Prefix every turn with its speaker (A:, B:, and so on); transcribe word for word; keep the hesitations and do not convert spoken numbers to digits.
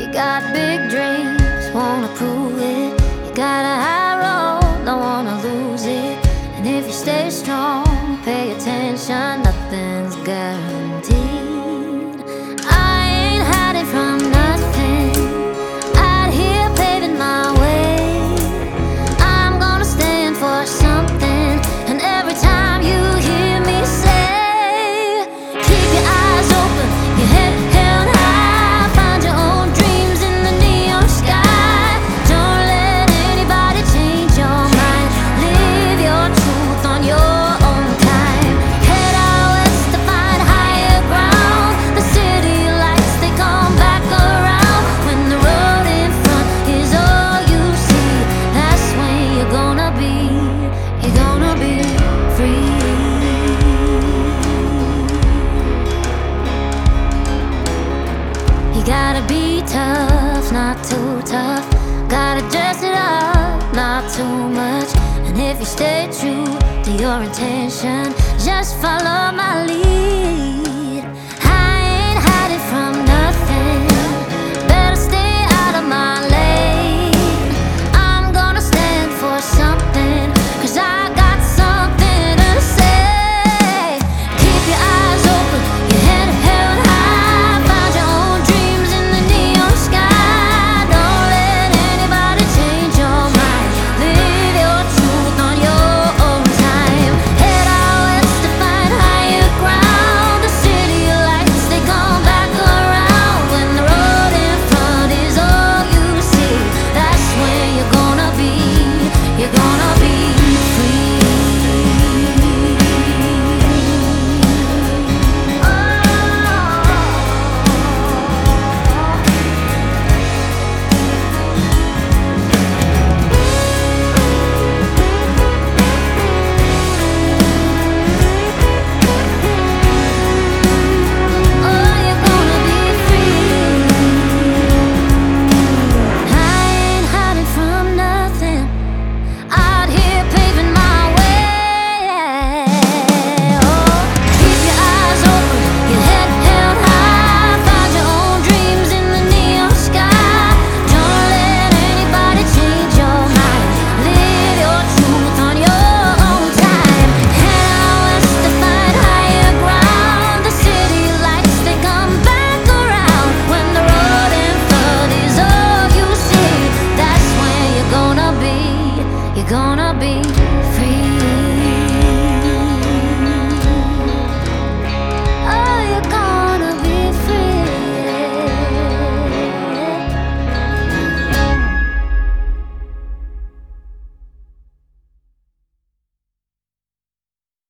A: You got big dreams, wanna prove it. You got a high road, don't wanna lose it. And if you stay strong, pay attention, nothing's guaranteed. I ain't hiding from nothing, out here paving my way. I'm gonna stand for something, and every time you hear me say, keep your eyes open, your head held high, find your own dreams in the neon sky. Don't let anybody change your mind, live your truth on your own time. Head out west to find higher ground, the city lights, they come back around. When the road in front is all you see, that's when you're gonna be, you're gonna be free. You gotta be tough, not too tough. Gotta dress it up, not too much. And if you stay true to your intention, just follow my lead.